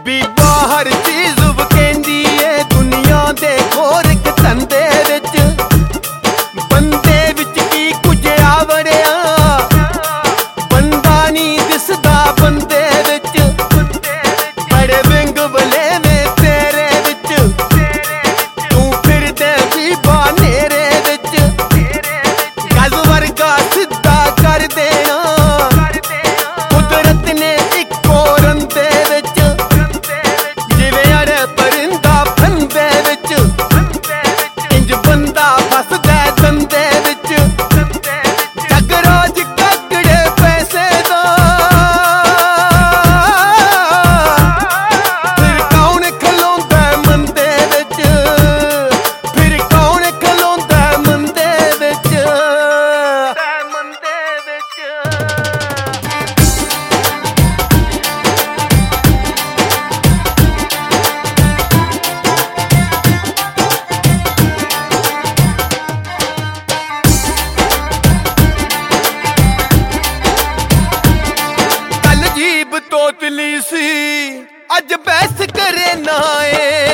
ਬੀਬਾ ਹਰ ਚੀਜ਼ ਵਕੈਂਦੀ ਏ ਦੁਨੀਆ ਦੇ ਖੋਰਕ ਧੰਦੇ ਵਿੱਚ ਬੰਦੇ ਵਿੱਚ ਕੀ ਕੁਝ ਆਵੜਿਆ ਬੰਦਾ ਨਹੀਂ ਦਿਸਦਾ ਬੰਦੇ ਵਿੱਚ ਬੜੇ ਵਿੰਗ ਵਲੇਵੇਂ ਤੇਰੇ ਵਿੱਚ ਤੂੰ ਫਿਰਦੇ ਬੀਬਾ ਨੇਰੇ ਵਿੱਚ ਗਜ਼ ਵਰਗਾ ਸਿੱਧਾ ਕਰ ਦੇਣਾ ਕੁਦਰਤ ਨੇ ਇੱਕੋ ਰੰਦੇ ਵਿੱਚ ਜਿਵੇਂ ਅੜੇ ਪਰਿੰਦਾ ਫੰਦੇ ਵਿੱਚ ਇੰਜ ਬੰਦਾ ਫਸਦਾ ਦੰਦੇ ਵਿੱਚ ਜਗ ਰੋਜ ਕੱਕੜੇ ਪੈਸੇ ਦਾ ਫਿਰ ਕੌਣ ਖਲੋਂਦਾ ਮੰਦੇ ਵਿੱਚ ਫਿਰ ਕੌਣ ਖਲੋਂਦਾ ਮੰਦੇ ਵਿੱਚ ਕੱਲ ਜੀਬ ਤੋਤਲੀ ਸੀ ਅੱਜ ਬਹਿਸ ਕਰੇ ਨਾ ਏ